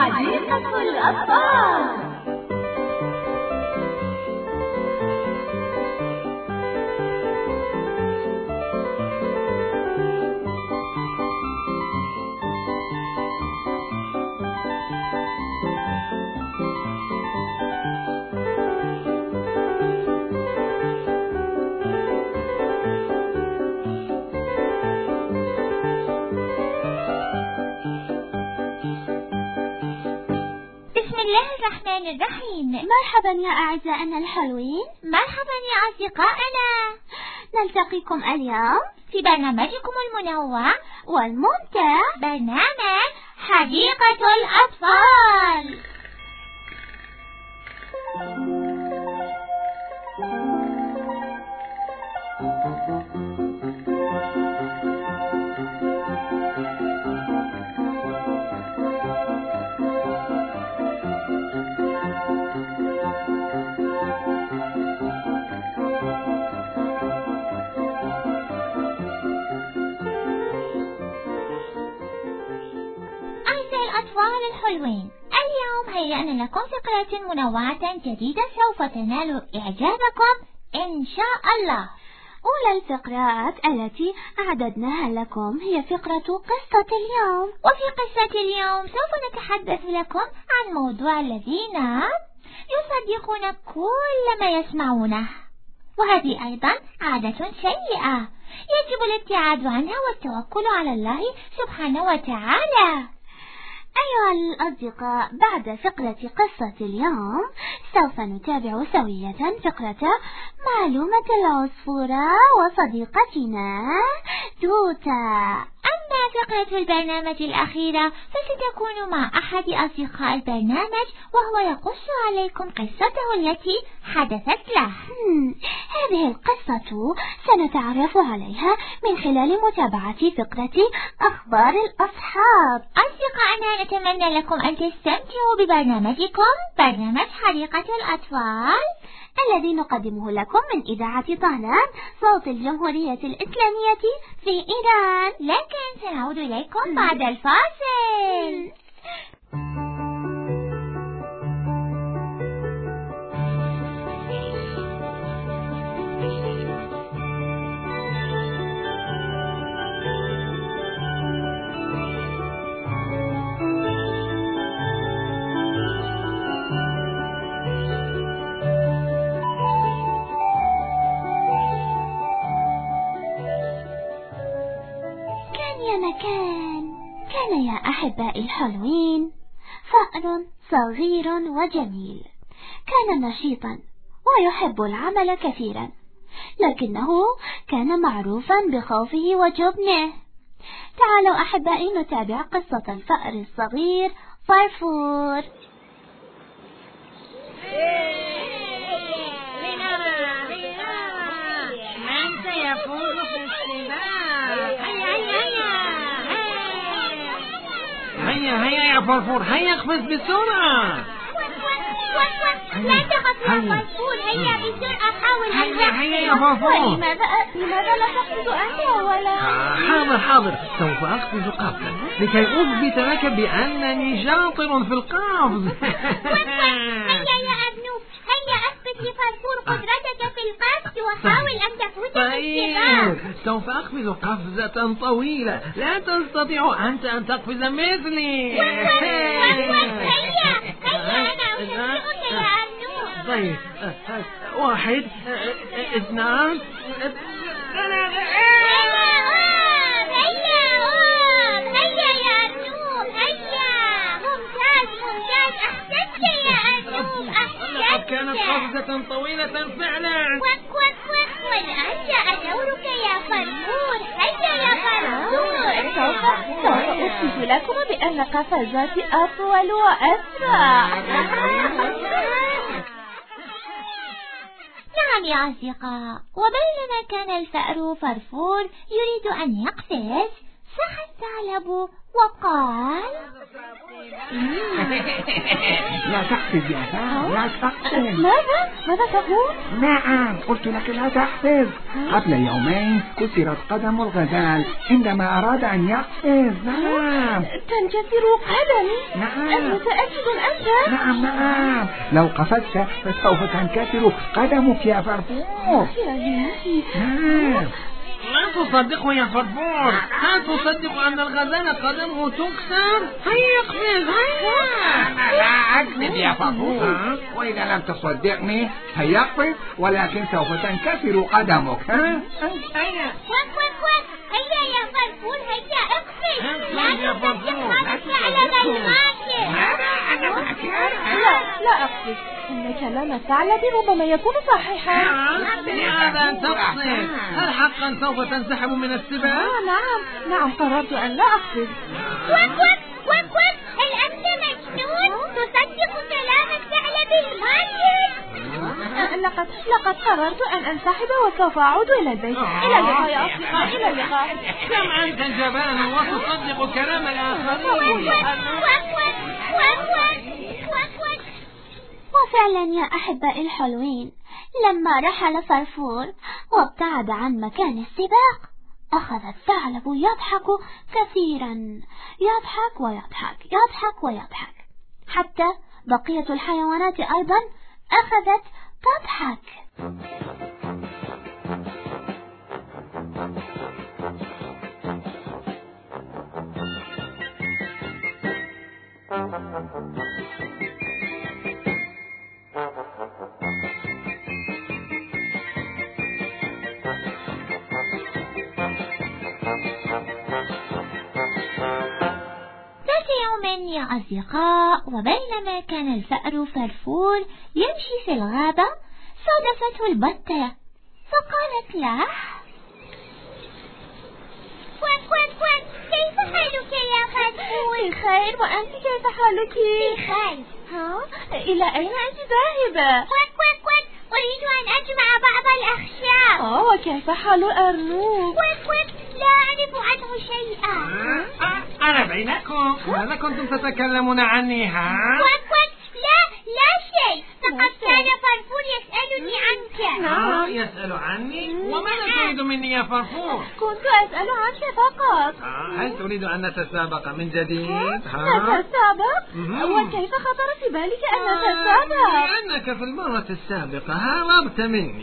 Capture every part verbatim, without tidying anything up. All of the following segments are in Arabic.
حديقة الأطفال. بسم الله الرحمن الرحيم. مرحبا يا أعزائنا الحلوين. مرحبا يا أصدقائنا. نلتقيكم اليوم في برنامجكم المنوع والممتع، برنامج حديقة الأطفال. الأطفال الحلوين، اليوم هيأنا لكم فقرة منوعة جديدة سوف تنال إعجابكم إن شاء الله. أولى الفقرات التي أعددناها لكم هي فقرة قصة اليوم، وفي قصة اليوم سوف نتحدث لكم عن موضوع الذين يصدقون كل ما يسمعونه، وهذه أيضا عادة سيئة يجب الابتعاد عنها والتوكل على الله سبحانه وتعالى. أيها الأصدقاء، بعد فقرة قصة اليوم سوف نتابع سوية فقرة معلومة العصفورة وصديقتنا توتا. أما فقرة البرنامج الأخيرة فستكون مع أحد أصدقاء البرنامج وهو يقص عليكم قصته التي حدثت له. هذه القصة سنتعرف عليها من خلال متابعة فقرة أخبار الأصحاب. أصدقائنا، نتمنى لكم أن تستمتعوا ببرنامجكم برنامج حديقة الأطفال الذي نقدمه لكم من إذاعة طهران صوت الجمهورية الإسلامية في إيران. لكن سنعود إليكم بعد الفاصل. مكان كان يا أحبائي الحلوين فأر صغير وجميل، كان نشيطا ويحب العمل كثيرا، لكنه كان معروفا بخوفه وجبنه. تعالوا أحبائي نتابع قصة الفأر الصغير فرفور. من سيفوز في السباق؟ هيا هيا يا فرفور، هيا اقفز بسرعة. لا تخف يا فرفور، هيا بسرعة حاول. هيا هيا يا فرفور. لماذا لماذا لا تقفز أنت ولا؟ حاضر حاضر، سوف أقفز قفزا لكي أثبت لك بأنني شاطر في القفز. هيا يا أبنوب، هيا أثبت لفرفور قدرتك في القفز وحاول أن تفوز بالسباق. سوف أقفز قفزة طويلة لا تستطيع أنت أن تقفز مثلي. هيا هيا أنا أشجعك يا أبنوب. طيب، واحد اثنان ثلاثة. هيا يا أبنوب، هيا. ممتاز ممتاز، أحسنت يا أبنوب، أحسنت. كانت قفزة طويلة فعلا. وك وك وك، والآن جاء دورك يا فرفور. هيا يا فرفور. سوف أثبت لكم بأن قفزاتي أطول وأسرع. نعم يا أصدقاء، وبينما كان الفأر فرفور يريد أن يقفز، سحب الثعلب وقال: لا تحفز يا فهد، لا تحفز. ماذا؟ ماذا تقول؟ نعم، قلت لك لا تحفز. قبل يومين كسرت قدم الغزال عندما أراد أن يقفز. نعم. تنكسر قدمي؟ نعم. أنت متأكد أنت؟ نعم نعم، لو قفزت فسوف تنكسر قدمك يا فرفور. نعم. لا تصدقوا يا فرفور، هل تصدق أن الغزال قدمه تكسر؟ هيا اقفز، هيا. أنا لا أكذب يا فرفور، وإذا لم تصدقني هيا اقفز، ولكن سوف تنكسر قدمك. ها؟ هيا. وك وك وك، هيا يا فرفور، هيا اقفز. لا تصدق هذا الثعلب الماكر. لا لا أقصد إن كلام الثعلب ربما يكون صحيحا. لماذا تقصد؟ هل حقا سوف تنسحب من السباق؟ آه نعم نعم، قررت أن لا أقصد. وك وك وك وك، هل أنت مجنون؟ تصدق كلام الثعلب الماكر؟ لقد لقد قررت أن أنسحب وسوف أعود إلى البيت. إلى اللقاء يا أصدقائي، إلى اللقاء. كم أنت جبان وتصدق كلام الآخرين. وفعلا يا أحبائي الحلوين، لما رحل فرفور وابتعد عن مكان السباق، أخذ الثعلب يضحك كثيرا، يضحك ويضحك يضحك ويضحك، حتى بقية الحيوانات أيضا أخذت تضحك. يا أصدقاء، وبينما كان الفأر فرفور يمشي في الغابة، صادفته البطة فقالت له: وك وك وك، كيف حالك يا فرفور؟ بخير، وأنت كيف حالك؟ بخير. ها؟ إلى أين أنت ذاهبة؟ وك وك وك، أريد أن أجمع بعض الأخشاب. آه، وكيف حال الأرنوب؟ وك وك، لا أعرف عنه شيئا. أنا بينكم، ماذا كنتم تتكلمون عني؟ ها؟ وك وك، لا لا شيء، فقد كان فرفور يسألني عنك. آه، يسأل عني؟ وماذا تريد مني يا فرفور؟ كنت أسأل عنك فقط. آه، هل تريد أن نتسابق من جديد؟ ها؟ نتسابق؟ مم. وكيف خطر في بالك أن آه، نتسابق؟ لأنك في المرة السابقة هربت مني.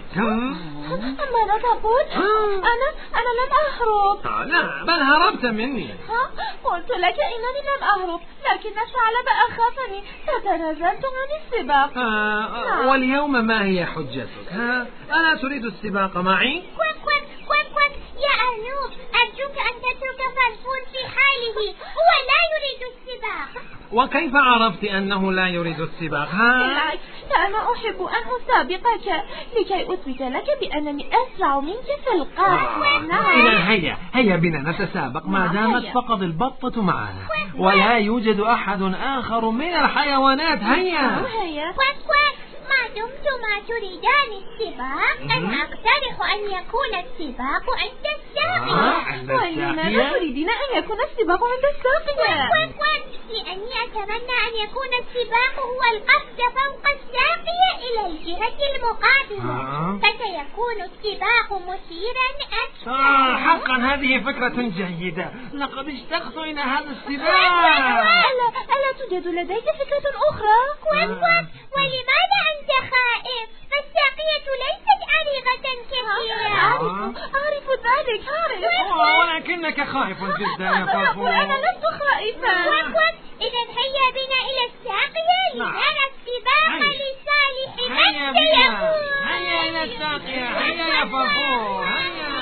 ماذا تقول؟ أنا أنا لم أهرب. آه، لا، بل هربت مني. ها؟ قلت لك إنني لم أهرب، لكن الثعلب أخافني فتنازلت عن السباق. آه، نعم. واليوم ما هي حجتك؟ ها؟ ألا تريد السباق معي؟ وك وك وك وك، يا أرنوب، أرجوك أن تترك فرفور في حاله، هو لا يريد السباق. وكيف عرفت أنه لا يريد السباق؟ ها؟ بالعكس، أنا أحب أن أسابقك لكي أثبت لك بأنني أسرع منك في القفز. إذا هيا هيا بنا نتسابق ما دامت فقط البطة معنا، ولا يوجد أحد آخر من الحيوانات. هيا هيا. وك وك، ما دمتما تريدان السباق، أنا أقترح أن يكون السباق عند الساقية. ولماذا تريدين أن يكون السباق عند الساقية؟ وك وك، لأني أتمنى أن يكون السباق هو القفز فوق الساقية إلى الجهة المقابلة، فسيكون السباق مثيرا أكثر. آه، حقا هذه فكرة جيدة، لقد اشتقت إلى هذا السباق. ألا ألا توجد لديك فكرة أخرى؟ وك وك، ولماذا أنت خائف؟ فالساقية ليست عريضة كثيرة. أعرف أعرف ذلك، أعرف. آه، ولكنك خائف جدا يا فرفور. أنا لست خائفا. وك وك، إذا هيا بنا إلى الساقية لنرى السباق لصالح هيا من بنا، سيفوز. هيا إلى الساقية، هيا يا فرفور، هيا.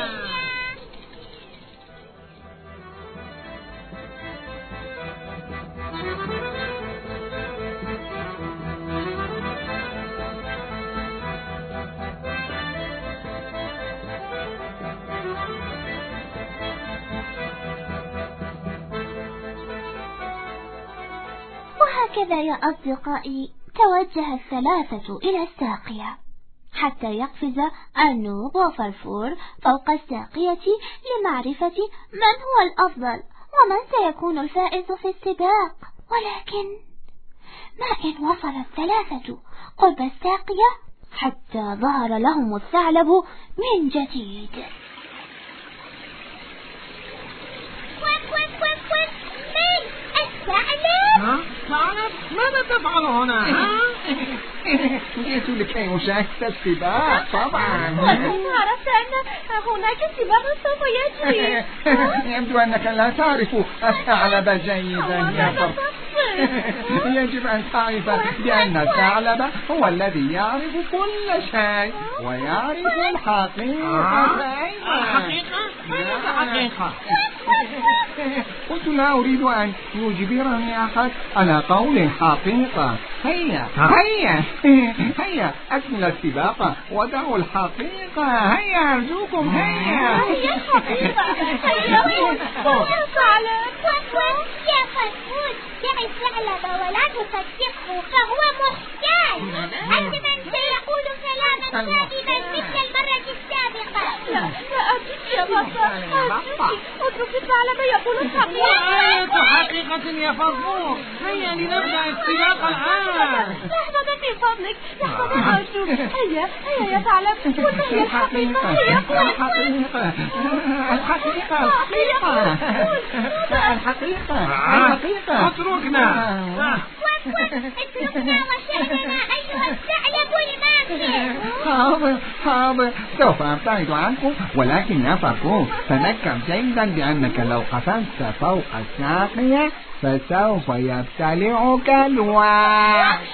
وهكذا يا أصدقائي توجه الثلاثة إلى الساقية حتى يقفز أرنوب وفرفور فوق الساقية لمعرفة من هو الأفضل ومن سيكون الفائز في السباق. ولكن ما إن وصل الثلاثة قرب الساقية حتى ظهر لهم الثعلب من جديد. ها؟ ثعلب؟ ماذا تفعل هنا؟ جئت لكي أشاهد السباق طبعا. وكيف عرفت أن هناك سباق سوف يجري؟ يبدو أنك لا تعرف الثعلب جيدا يا فرفور. يجب أن تعرف بأن الثعلب هو الذي يعرف كل شيء ويعرف الحقيقة. الحقيقة؟ الحقيقة. قلت لا أريد أن يجبرني أحد على قول الحقيقة. هيا هيا هيا أكمل السباق ودعوا الحقيقة. هيا أرجوكم هيا. هيا الحقيقة. هيا هيا ثعلب. يا فرفور دع الثعلب ولا تصدقه فهو محتاج. أنت من سيقول كلاما كاذبا مثل المرة السابقة. لا لا أرجوك يا بطة أرجوك اترك الثعلب يقول الحقيقة. وآية حقيقة يا فرفور. هيا لنبدأ السباق الآن. لحظة من فضلك لحظة أرجوك. هيا هيا يا ثعلب قل هي الحقيقة. الحقيقة الحقيقة الحقيقة الحقيقة الحقيقة. اتركنا. اتركنا وشأننا أيها الثعلب الماكر. حاضر حاضر سوف أبتعد عنكم. ولكن يا فرفور تذكر جيدا بأنك لو قفزت فوق الساقية فسوف يبتلعك الوحش.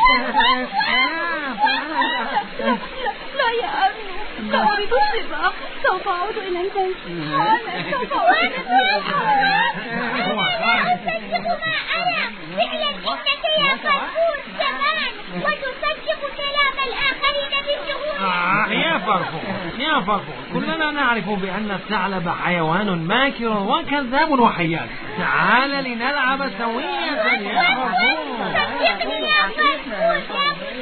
لا يا أمي لا أريد السباق. سوف أعود إلى البيت حالا. سوف أعود إلى أصدق ما أرى. فعلا إنك يا فرفور جبان وتصدق كلام الآخرين بالشهور. آه يا فرفور يا فرفور كلنا نعرف بأن الثعلب حيوان ماكر وكذاب وحياد. تعال لنلعب سوية يا فرفور. صدقني يا فرفور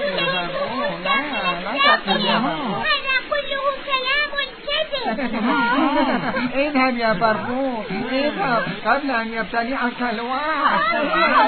هذا كله كلام كذب. اذهب يا فرفور اذهب قبل أن يبتلعك الوحش.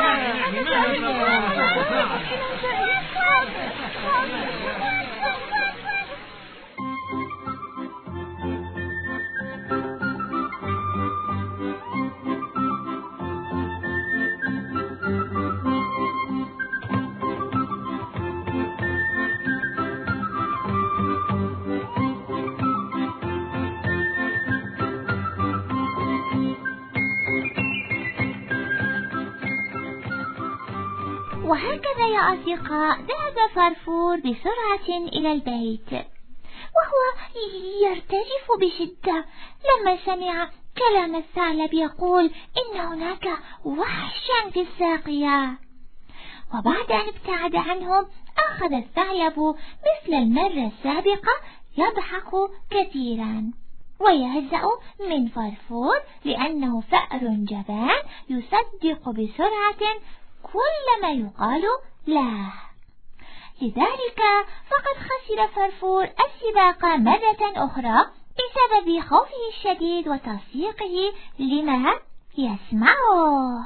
وهكذا يا أصدقاء ذهب فرفور بسرعة إلى البيت وهو يرتجف بشدة لما سمع كلام الثعلب يقول إن هناك وحشا في الساقية. وبعد أن ابتعد عنهم أخذ الثعلب مثل المرة السابقة يضحك كثيرا ويهزأ من فرفور لأنه فأر جبان يصدق بسرعة كل ما يقال له. لذلك فقد خسر فرفور السباق مرة أخرى بسبب خوفه الشديد وتصديقه لما يسمعه.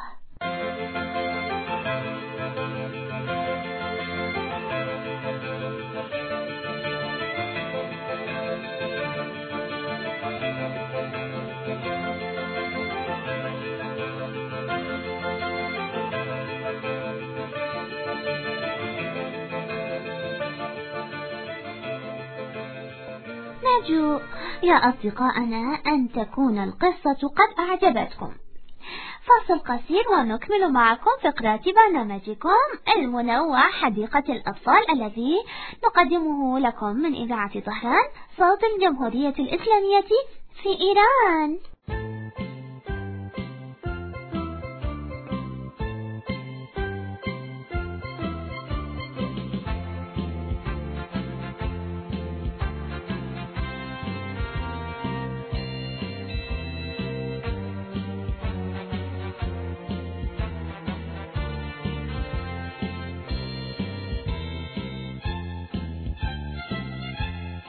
نرجو يا أصدقائنا أن تكون القصة قد أعجبتكم. فاصل قصير ونكمل معكم فقرات برنامجكم المنوع حديقة الأطفال الذي نقدمه لكم من إذاعة طهران صوت الجمهورية الإسلامية في إيران.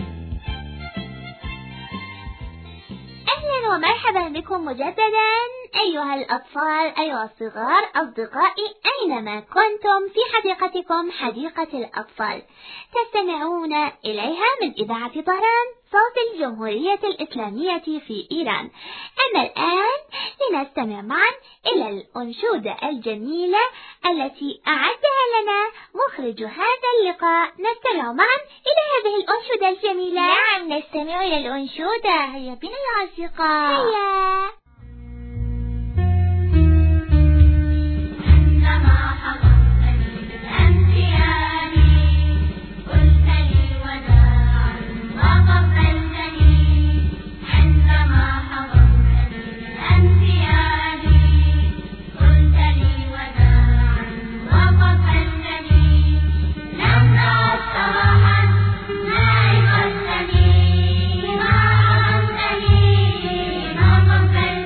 ومرحبا بكم مجددا أيها الأطفال، أيها الصغار، أصدقائي، أينما كنتم في حديقتكم حديقة الأطفال تستمعون إليها من إذاعة طهران صوت الجمهورية الإسلامية في إيران. أما الآن لنستمع معا إلى الأنشودة الجميلة التي أعدها لنا مخرج هذا اللقاء. نستمع معا إلى هذه الأنشودة الجميلة. نعم، نستمع إلى الأنشودة. هيا بنا يا أصدقاء. هيا. Thank you.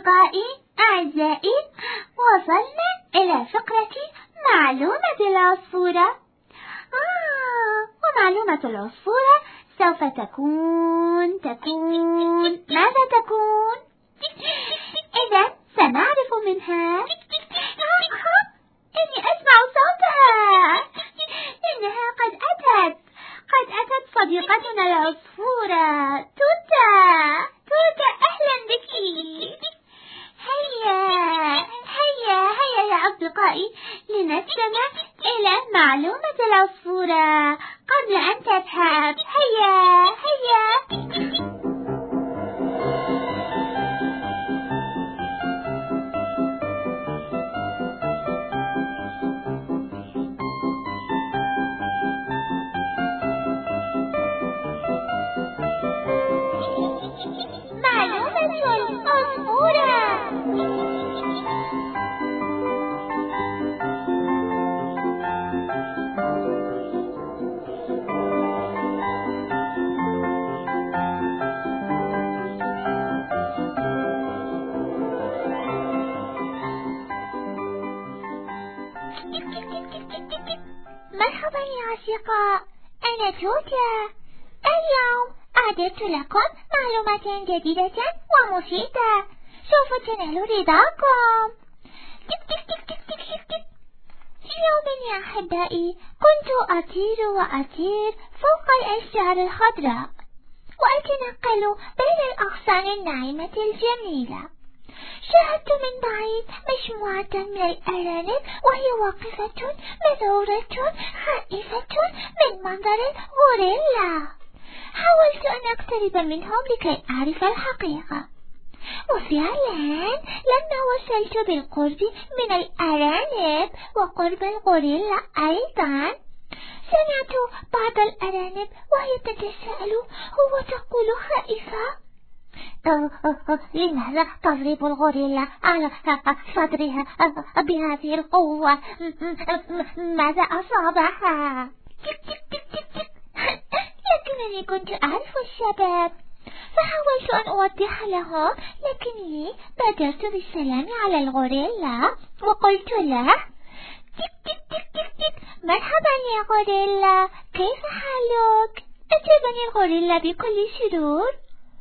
أصدقائي أعزائي، وصلنا إلى فقرة معلومة العصفورة. آه ومعلومة العصفورة سوف تكون تكون ماذا تكون؟ إذا سنعرف منها. إني أسمع صوتها، إنها قد أتت قد أتت صديقتنا العصفورة توتا. توتا أهلا بك. هيا هيا هيا يا أصدقائي لنستمع إلى معلومة العصفورة قبل أن تذهب. هيا هيا. مرحبا يا أصدقاء، أنا توتا. اليوم أعددت لكم معلومات جديدة ومفيدة سوف تنال رضاكم. في يوم يا أحبائي كنت أطير وأطير فوق الأشجار الخضراء وأتنقل بين الأغصان الناعمة الجميلة. شاهدت من بعيد مجموعة من الأرانب وهي واقفة مذعورة خائفة من منظر الغوريلا. حاولت أن أقترب منهم لكي أعرف الحقيقة، وفعلا لما وصلت بالقرب من الأرانب وقرب الغوريلا أيضا سمعت بعض الأرانب وهي تتساءل وتقول خائفة: لماذا تضرب الغوريلا على صدرها بهذه القوة؟ ماذا أصابها؟ لكنني كنت أعرف السبب، فحاولت أن أوضح لهم، لكني بادرت بالسلام على الغوريلا وقلت له: مرحبا يا غوريلا، كيف حالك؟ أجابني الغوريلا بكل سرور: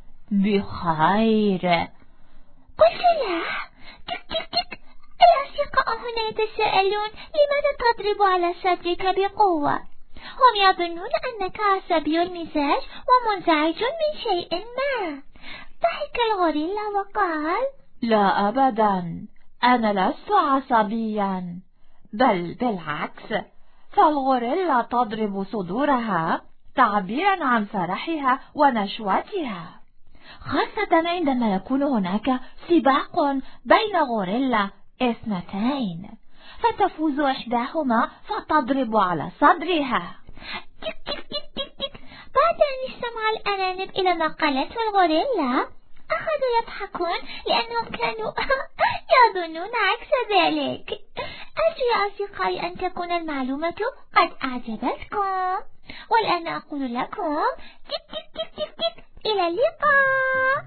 بخير. قلت له: تك تك تك، الأصدقاء هنا يتساءلون لماذا تضرب على صدرك بقوة؟ هم يظنون أنك عصبي المزاج ومنزعج من شيء ما. ضحك الغوريلا وقال: لا أبدا، أنا لست عصبيا، بل بالعكس، فالغوريلا تضرب صدورها تعبيرا عن فرحها ونشوتها، خاصة عندما يكون هناك سباق بين غوريلا اثنتين، فتفوز إحداهما فتضرب على صدرها. تك تك تك تك تك. بعد أن استمع الأرانب إلى ما قالته الغوريلا أخذوا يضحكون لأنهم كانوا يظنون عكس ذلك. أرجو يا أصدقائي أن تكون المعلومة قد أعجبتكم، والآن أقول لكم تك تك تك تك تك إلى اللقاء.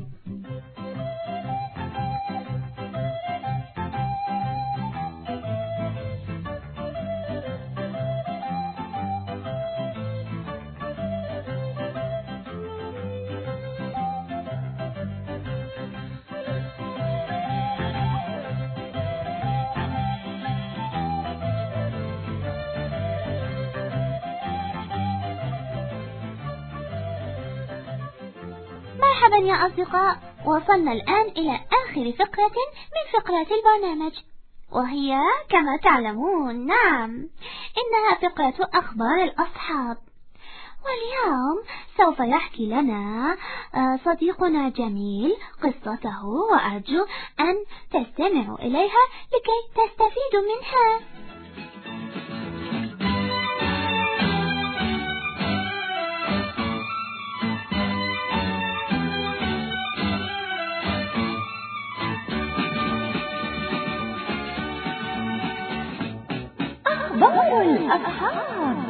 مرحبا يا أصدقاء، وصلنا الآن إلى آخر فقرة من فقرات البرنامج، وهي كما تعلمون نعم إنها فقرة أخبار الأصحاب. واليوم سوف يحكي لنا صديقنا جميل قصته، وأرجو أن تستمعوا إليها لكي تستفيدوا منها. أخبار الأصحاب.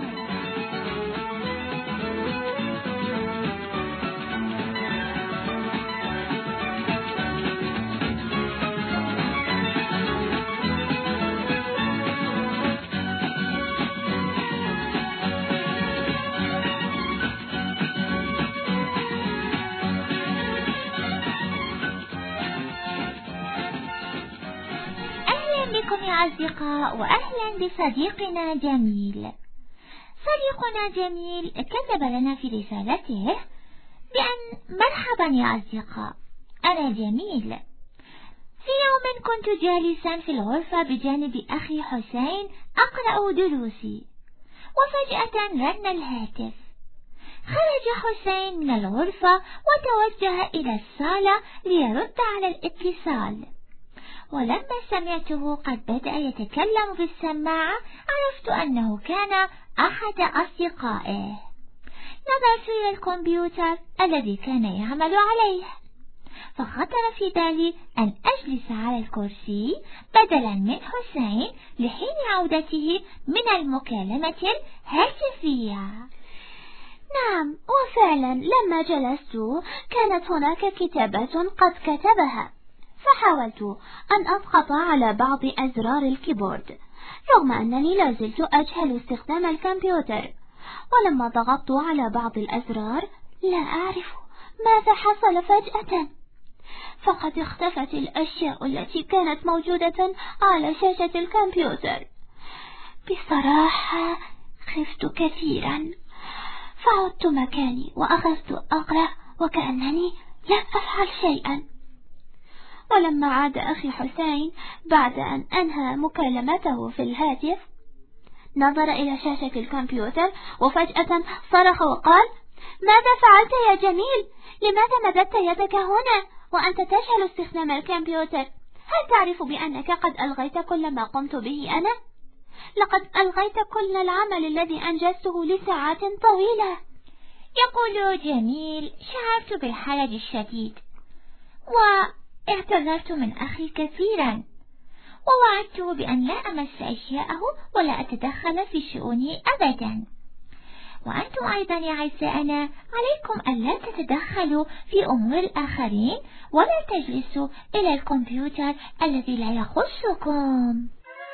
يا أصدقاء، وأهلا بصديقنا جميل. صديقنا جميل كتب لنا في رسالته بأن مرحبا يا أصدقاء، أنا جميل. في يوم كنت جالسا في الغرفة بجانب أخي حسين أقرأ دروسي، وفجأة رن الهاتف. خرج حسين من الغرفة وتوجه إلى الصالة ليرد على الاتصال، ولما سمعته قد بدأ يتكلم في السماعة عرفت أنه كان أحد أصدقائه. نظرت إلى الكمبيوتر الذي كان يعمل عليه، فخطر في بالي أن أجلس على الكرسي بدلا من حسين لحين عودته من المكالمة الهاتفية. نعم، وفعلا لما جلست كانت هناك كتابة قد كتبها، فحاولت أن أضغط على بعض أزرار الكيبورد رغم أنني لازلت أجهل استخدام الكمبيوتر. ولما ضغطت على بعض الأزرار لا أعرف ماذا حصل فجأة، فقد اختفت الأشياء التي كانت موجودة على شاشة الكمبيوتر. بصراحة خفت كثيرا، فعدت مكاني وأخذت أقرأ وكأنني لم أفعل شيئا. ولما عاد أخي حسين بعد أن أنهى مكالمته في الهاتف نظر إلى شاشة الكمبيوتر وفجأة صرخ وقال: ماذا فعلت يا جميل؟ لماذا مددت يدك هنا وأنت تجهل استخدام الكمبيوتر؟ هل تعرف بأنك قد ألغيت كل ما قمت به أنا؟ لقد ألغيت كل العمل الذي أنجزته لساعات طويلة. يقول جميل: شعرت بالحرج الشديد واعتذرت من أخي كثيرا، ووعدته بأن لا أمس أشياءه ولا أتدخل في شؤونه أبدا. وأنتم أيضا يا أعزائنا عليكم أن لا تتدخلوا في أمور الآخرين ولا تجلسوا إلى الكمبيوتر الذي لا يخصكم.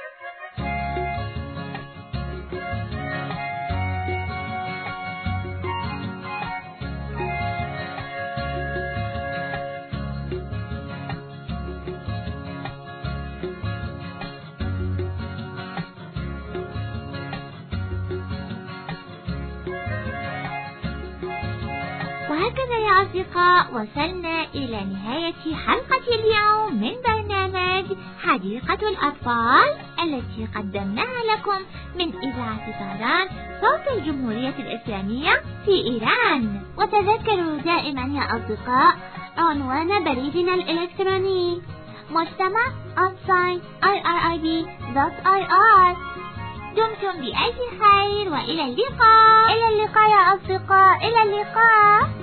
وهكذا يا أصدقاء وصلنا إلى نهاية حلقة اليوم من برنامج حديقة الأطفال التي قدمناها لكم من إذاعة طهران صوت الجمهورية الإسلامية في إيران. وتذكروا دائما يا أصدقاء عنوان بريدنا الإلكتروني مجتمع أونلاين آي آر آي بي دوت آي آر. دمتم بألف خير وإلى اللقاء. إلى اللقاء يا أصدقاء، إلى اللقاء.